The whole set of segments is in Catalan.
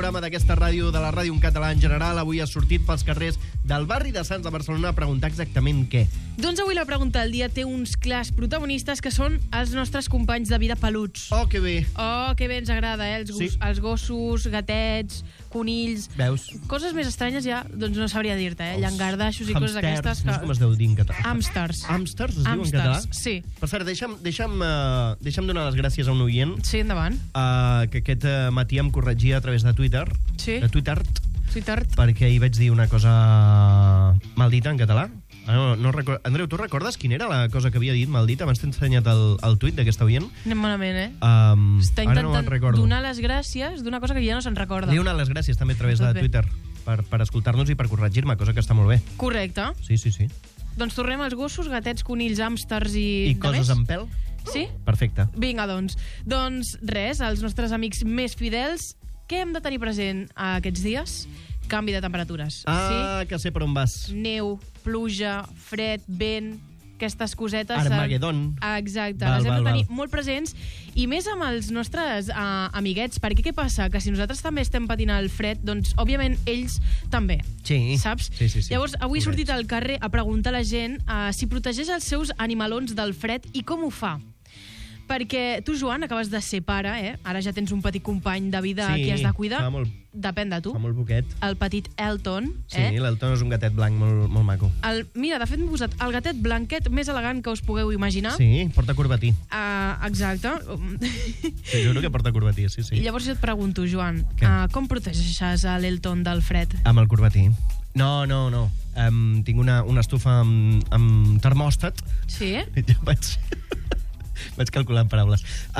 programa d'aquesta ràdio, de la ràdio en català en general. Avui ha sortit pels carrers del barri de Sants de Barcelona a preguntar exactament què. Doncs avui la pregunta del dia té uns clars protagonistes que són els nostres companys de vida peluts. Oh, que bé. Oh, que bé ens agrada, eh? Els gossos, gatets, conills... Veus? Coses més estranyes ja, doncs no sabria dir-te, eh? Llangardaixos i coses d'aquestes que... No sé com es deu dir en català. Hàmsters. Hàmsters es diu en català? Sí. Per cert, deixa'm donar les gràcies a un oient. Sí, endavant. Que aquest matí em corregia a través de Twitter. Sí. De Twitter. Twitter. Perquè hi vaig dir una cosa maldita en català. No recordo. Andreu, tu recordes quina era la cosa que havia dit maldita? Abans t'he ensenyat el tuit d'aquesta oient. Anem malament, eh? Ara Està no me'n intentant recordo. donar les gràcies d'una cosa que ja no se'n recorda. Li he donat les gràcies també a través de Tot bé. Twitter per escoltar-nos i per corregir-me, cosa que està molt bé. Correcte. Sí. Doncs tornem als gossos, gatets, conills, hàmsters i... I coses amb pèl? Sí? Perfecte. Vinga, doncs. Doncs res, els nostres amics més fidels, què hem de tenir present aquests dies? Canvi de temperatures. Que sé per on vas. Sí? Neu, pluja, fred, vent, aquestes cosetes... Armagedon. Exacte, les hem de tenir molt presents, i més amb els nostres amiguets, perquè què passa? Que si nosaltres també estem patint el fred, doncs, òbviament, ells també. Sí. Saps? Sí. Llavors, avui he sortit al carrer a preguntar a la gent si protegeix els seus animalons del fred i com ho fa. Perquè tu, Joan, acabes de ser pare, eh? Ara ja tens un petit company de vida que has de cuidar. fa molt, Depèn de tu. fa molt poquet. El petit Elton. Sí, l'Elton és un gatet blanc molt maco. Mira, de fet, m'he posat el gatet blanquet més elegant que us pugueu imaginar. Sí, porta corbatí. Exacte. Te juro que porta corbatí, sí. I llavors jo et pregunto, Joan, Què? com protegeixes l'Elton del fred? Amb el corbatí. No. Tinc una estufa amb termòstat. Sí? Ja vaig calculant paraules.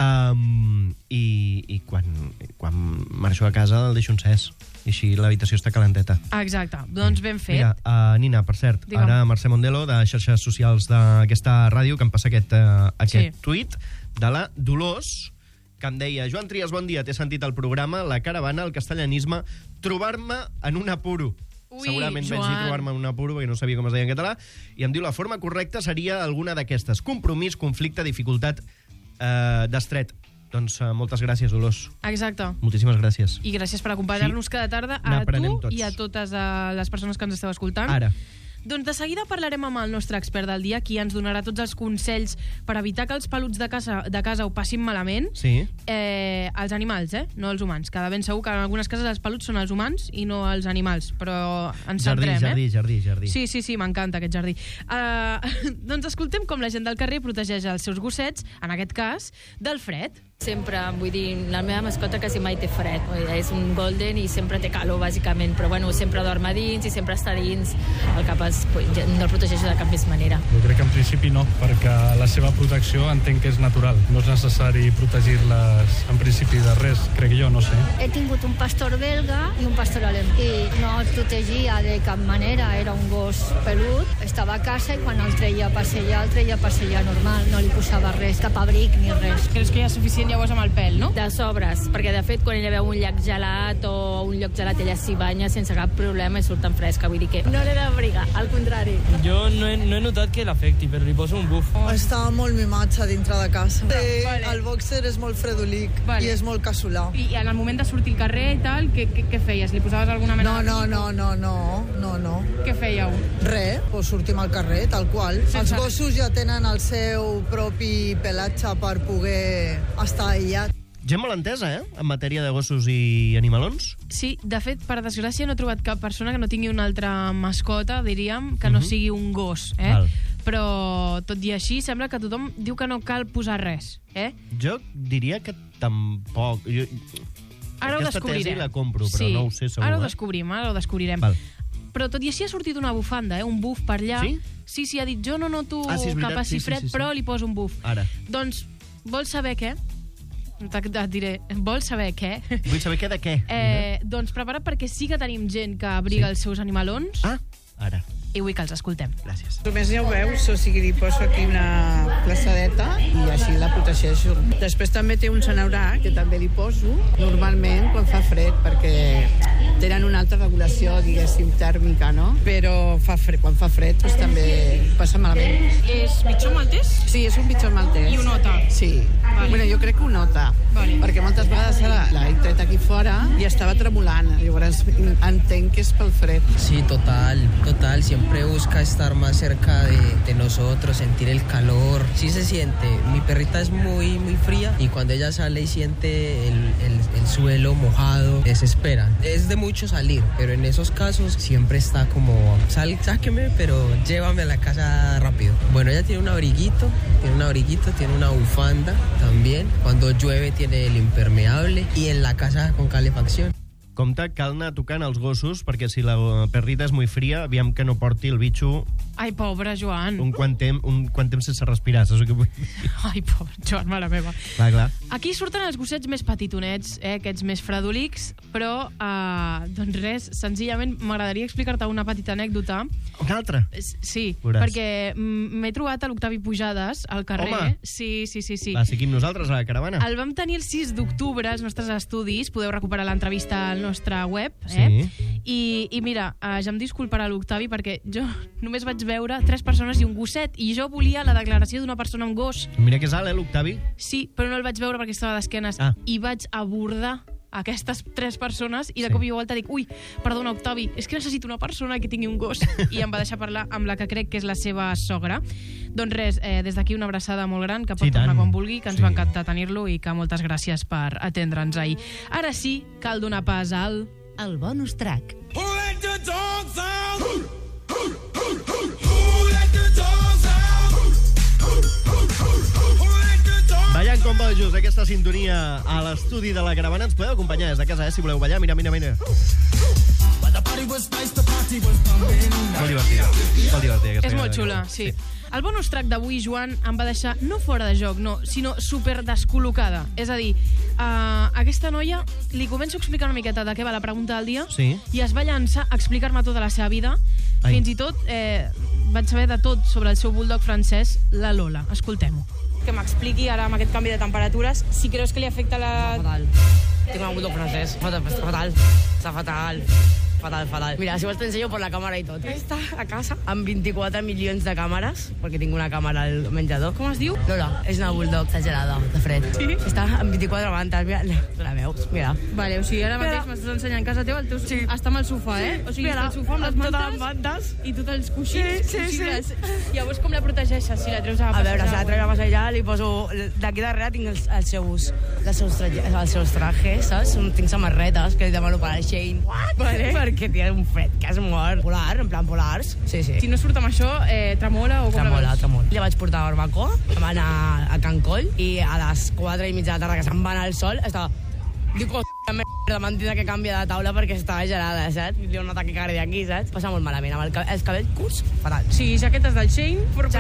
I quan marxo a casa el deixo encès. I així l'habitació està calenteta. Exacte. Doncs ben fet. Mira, Nina, per cert, Digue'm. ara Mercè Mondelo, de xarxes socials d'aquesta ràdio, que em passa aquest tuit de la Dolors, que em deia: Joan Trias, bon dia, t'he sentit al programa La Caravana, el castellanisme, trobar-me en un apuro. Ui, Segurament vaig dir Joan. trobar-me en un apuro perquè no sabia com es deia en català, i em diu la forma correcta seria alguna d'aquestes: compromís, conflicte, dificultat, d'estret. Doncs moltes gràcies, Dolors. Exacte. Moltíssimes gràcies. I gràcies per acompanyar-nos cada tarda a N'aprenem tu tots. i a totes les persones que ens esteu escoltant. Ara. Doncs de seguida parlarem amb el nostre expert del dia, qui ens donarà tots els consells per evitar que els peluts de casa ho passin malament. Sí. Els animals, no els humans. Que de ben segur que en algunes cases els peluts són els humans i no els animals, però ens centrem, Jardí. Sí, m'encanta aquest jardí. Doncs escoltem com la gent del carrer protegeix els seus gossets, en aquest cas, del fred. Sempre, vull dir, la meva mascota quasi mai té fred. És un golden i sempre té calor, bàsicament, però bueno, sempre dorm a dins i sempre està dins. El que pas, no el protegeixo de cap més manera. Jo crec que en principi no, perquè la seva protecció entenc que és natural. No és necessari protegir-les en principi de res, crec jo, no sé. He tingut un pastor belga i un pastor alemany i no el protegia de cap manera, era un gos pelut, estava a casa i quan el treia a passejar normal, no li posava res, cap abric ni res. Creus que hi ha suficient llavors amb el pèl, no? De sobres, perquè de fet quan ella veu un llac gelat o un lloc gelat ella s'hi banya sense cap problema i surt tan fresca, vull dir que no l'he d'abrigar, al contrari. Jo no he notat que l'afecti, però li poso un buf. Està molt mimatge dintre de casa. Vale. El boxer és molt fredolic i és molt casolà. I en el moment de sortir al carrer i tal, què feies? Li posaves alguna mena No. Què fèieu? Res, doncs sortim al carrer, tal qual. Els gossos ja tenen el seu propi pelatge per poder estar aïllat. Gent molt entesa, en matèria de gossos i animalons. Sí, de fet, per desgràcia, no he trobat cap persona que no tingui una altra mascota, diríem, que no sigui un gos, Val. Però, tot i així, sembla que tothom diu que no cal posar res, Jo diria que tampoc. Ara ho Aquesta descobrirem. tesi la compro, però no ho sé segur. Ara ho descobrirem. Val. Però tot i així ha sortit una bufanda, un buf per allà. Sí? Sí, ha dit, jo no noto sí, és veritat, cap així fred, però li poso un buf. Ara. Doncs, vols saber què? Et diré, vols saber què? Vull saber què de què. Doncs prepara't perquè sí que tenim gent que abriga els seus animalons. Ara. I vull que els escoltem. Gràcies. Només ja ho veus, o sigui, li poso aquí una plaçadeta i així la protegeixo. Després també té un sanaurà que també li poso normalment quan fa fred, perquè tenen una altra regulació, diguéssim, tèrmica, no? Però quan fa fred, doncs també passa malament. És bitxó maltès? Sí, és un bitxó maltès. I ho nota? Sí. Vale. Bueno, jo crec que ho nota. Vale. Perquè moltes vegades l'he tret aquí fora i estava tremolant. Llavors entenc que és pel fred. Sí, total. Siempre busca estar más cerca de nosotros, sentir el calor. Sí se siente. Mi perrita es muy fría y cuando ella sale y siente el suelo mojado, desespera. Es de mucho salir, pero en esos casos siempre está como, sáqueme, pero llévame a la casa rápido. Bueno, ella tiene un abriguito, tiene una bufanda también. Cuando llueve tiene el impermeable y en la casa con calefacción. Compte, cal anar tocant els gossos, perquè si la perrita és molt fria, aviam que no porti el bitxo... Ai, pobre Joan. Un quant temps sense respirar, saps el que vull dir? Ai, pobre Joan, mare meva. Clar. Aquí surten els gossets més petitonets, aquests més fredolics, però, doncs res, senzillament m'agradaria explicar-te una petita anècdota. Una altra? Sí, Veuràs. perquè m'he trobat a l'Octavi Pujades, al carrer. Home! Sí. Va, seguim nosaltres a la caravana. El vam tenir el 6 d'octubre als nostres estudis, podeu recuperar l'entrevista al nostre web, eh? Sí. I mira, ja em disculparà l'Octavi perquè jo només vaig veure 3 persones i un gosset i jo volia la declaració d'una persona amb gos. Mira que és alt, l'Octavi? Sí, però no el vaig veure perquè estava d'esquenes i vaig abordar aquestes 3 persones i de cop i volta dic, ui, perdona Octavi, és que necessito una persona que tingui un gos, i em va deixar parlar amb la que crec que és la seva sogra. Doncs res, des d'aquí una abraçada molt gran, que pot tornar quan vulgui, que ens va encantar tenir-lo i que moltes gràcies per atendre'ns ahir. Ara sí, cal donar pas al... El bonus track. Ballant com bojos, aquesta sintonia a l'estudi de la caravana. Ens podeu acompanyar des de casa, si voleu ballar. Mira. Molt divertida. És molt xula, sí. El bonus track d'avui, Joan, em va deixar no fora de joc, no, sinó super descol·locada. És a dir, aquesta noia li començo a explicar una miqueta de què va la pregunta del dia i es va llançar a explicar-me tota la seva vida. Fins i tot vaig saber de tot sobre el seu bulldog francès, la Lola. Escoltem-ho. Que m'expliqui ara amb aquest canvi de temperatures si creus que li afecta la... Fatal. Tinc un bulldog francès. Fatal. Està fatal. Mira, si vols t'ensenyo per la càmera i tot. Està a casa amb 24 milions de càmeres, perquè tinc una càmera al menjador. Com es diu? Lola, és una bulldog exagerada, de fred. Sí? Està amb 24 mantes, mira, la veus, mira. Vale, o sigui, ara mateix m'estàs ensenyant casa teva, el teu està amb el sofà, eh? O sigui, està el sofà amb les mantes i tots els coixins. Sí. Llavors, com la protegeixes si la treus a passejar? A veure, si la treus a passejar, li poso... D'aquí darrere tinc els seus trajes, saps? Tinc samarretes que li demano per al Shein. Vale. Perquè té un fred que es mor. Polar, en plan polars. Sí. Si no surt amb això, tremola o com la veus? Tremola. Ja vaig portar a barbacoa, vam anar a Can Coll i a les 4:30 de la tarda que se'n va anar el sol, estava... Dic, merda, mentida que canvia de taula perquè estava gelada, saps? Li un ataque cardíac aquí, saps? Passa molt malament, amb els cabells curts, fatal. Sí, jaquetes del Shein,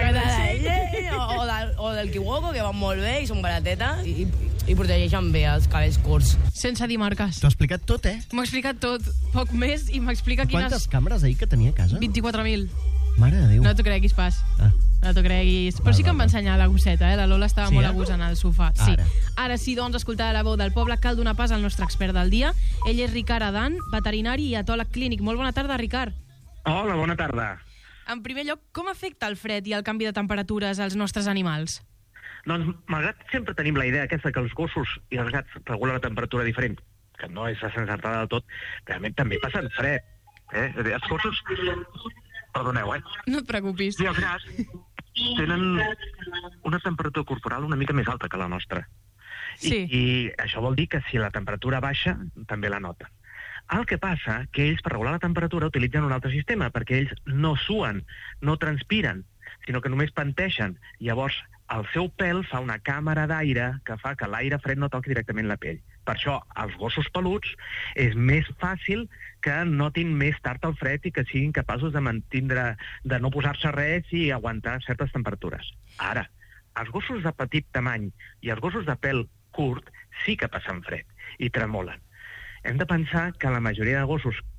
o del Kiwoko, que van molt bé i són baratetes i protegeixen bé els cabells curts. Sense dir marques. T'ho ha explicat tot, eh? M'ho ha explicat tot, poc més, i m'explica quines... Quantes càmeres ahir que tenia a casa? 24.000. Mare de Déu. No t'ho creguis pas. No t'ho creguis. Però sí que em va ensenyar la gosseta, eh? La Lola estava molt a gust en el sofà. Sí. Ara sí, doncs, escoltar la veu del poble, cal donar pas al nostre expert del dia. Ell és Ricard Adan, veterinari i etòleg clínic. Molt bona tarda, Ricard. Hola, bona tarda. En primer lloc, com afecta el fred i el canvi de temperatures als nostres animals? Doncs, malgrat sempre tenim la idea aquesta que els gossos i els gats regulen la temperatura diferent, que no és encertada del tot, realment també passen fred. Els gossos... Perdoneu, No et preocupis. I els gats tenen una temperatura corporal una mica més alta que la nostra. Sí. I això vol dir que si la temperatura baixa, també la noten. El que passa que ells, per regular la temperatura, utilitzen un altre sistema, perquè ells no suen, no transpiren, sinó que només panteixen. Llavors, el seu pèl fa una càmera d'aire que fa que l'aire fred no toqui directament la pell. Per això, als gossos peluts és més fàcil que notin més tard el fred i que siguin capaços de no posar-se res i aguantar certes temperatures. Ara, els gossos de petit tamany i els gossos de pèl curt sí que passen fred i tremolen. Hem de pensar que la majoria de gossos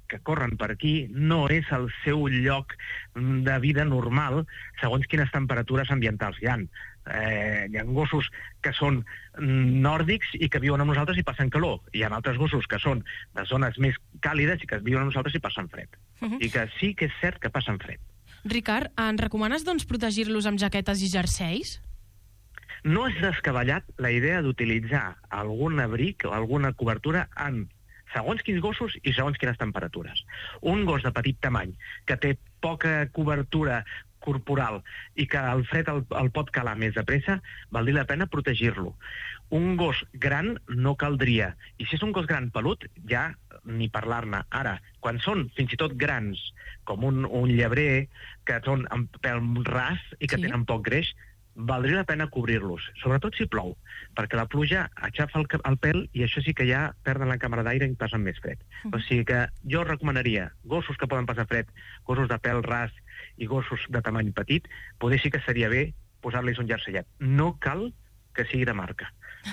que corren per aquí no és el seu lloc de vida normal segons quines temperatures ambientals hi ha. Hi ha gossos que són nòrdics i que viuen amb nosaltres i passen calor. Hi ha altres gossos que són de zones més càlides i que viuen amb nosaltres i passen fred. I que sí que és cert que passen fred. Ricard, ens recomanes doncs protegir-los amb jaquetes i jerseis? No és descabellat la idea d'utilitzar algun abric o alguna cobertura en segons quins gossos i segons quines temperatures. Un gos de petit tamany que té poca cobertura corporal i que el fred el pot calar més de pressa, valdria la pena protegir-lo. Un gos gran no caldria. I si és un gos gran pelut, ja ni parlar-ne. Ara, quan són fins i tot grans, com un llebrer, que són amb pèl ras i que tenen poc greix, valdria la pena cobrir-los, sobretot si plou, perquè la pluja aixafa el pèl i això sí que ja perden la càmera d'aire i passen més fred. O sigui que jo recomanaria gossos que poden passar fred, gossos de pèl ras i gossos de tamany petit, poder sí que seria bé posar-los un jersellet. No cal que sigui de marca.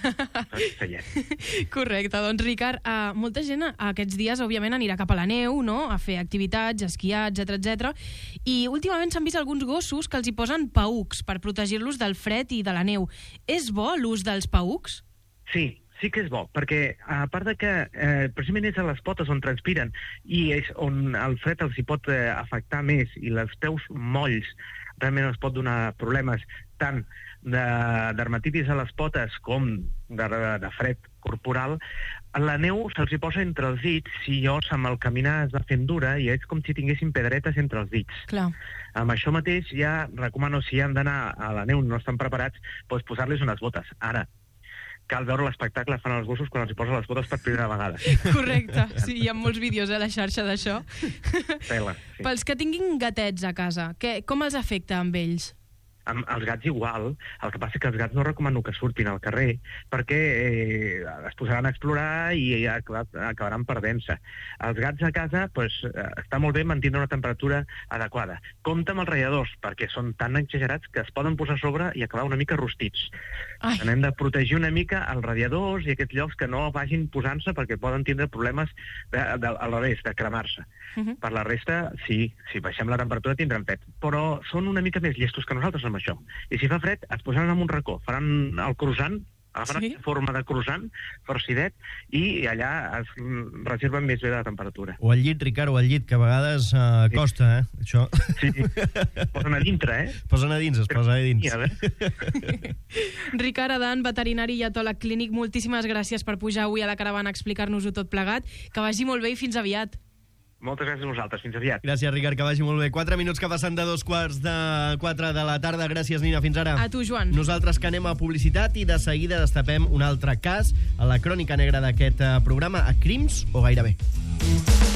Correcte, doncs Ricard, molta gent aquests dies òbviament anirà cap a la neu, no? A fer activitats, esquiar, etc. I últimament s'han vist alguns gossos que els hi posen paücs per protegir-los del fred i de la neu. És bo l'ús dels paücs? Sí que és bo, perquè a part de que precisament és a les potes on transpiren i és on el fred els hi pot afectar més i els peus molls realment els pot donar problemes tant de dermatitis a les potes com de fred corporal, la neu se'ls hi posa entre els dits i llavors amb el caminar es va fent dura i és com si tinguessin pedretes entre els dits. Clar. Amb això mateix ja recomano, si han d'anar a la neu i no estan preparats, doncs posar-los unes botes. Ara, cal veure l'espectacle fan els gossos quan els hi posen les botes per primera vegada. Correcte, sí, hi ha molts vídeos a la xarxa d'això. Pela, sí. Pels que tinguin gatets a casa, com els afecta amb ells? Amb els gats igual, el que passa que els gats no recomano que surtin al carrer perquè es posaran a explorar i acabaran perdent-se. Els gats a casa està molt bé mantenir una temperatura adequada. Compte amb els radiadors, perquè són tan exagerats que es poden posar a sobre i acabar una mica rostits. Hem de protegir una mica els radiadors i aquests llocs que no vagin posant-se perquè poden tindre problemes al revés, de cremar-se. Per la resta, sí, si baixem la temperatura tindrem fred, però són una mica més llestos que nosaltres amb això. I si fa fred, es posaran en un racó, faran el croissant, agafaran forma de croissant, farcidet, i allà es reserven més bé la temperatura. O al llit, Ricard, o al llit, que a vegades costa, això. Sí, posen a dintre, Posen a dins, es posa a dins. Ricard Adan, veterinari i etòleg clínic, moltíssimes gràcies per pujar avui a la caravana a explicar-nos-ho tot plegat. Que vagi molt bé i fins aviat. Moltes gràcies a vosaltres. Fins aviat. Gràcies, Ricard, que vagi molt bé. 4 minuts que passen de 2:45 de la tarda. Gràcies, Nina. Fins ara. A tu, Joan. Nosaltres que anem a publicitat i de seguida destapem un altre cas a la crònica negra d'aquest programa, a Crims o gairebé.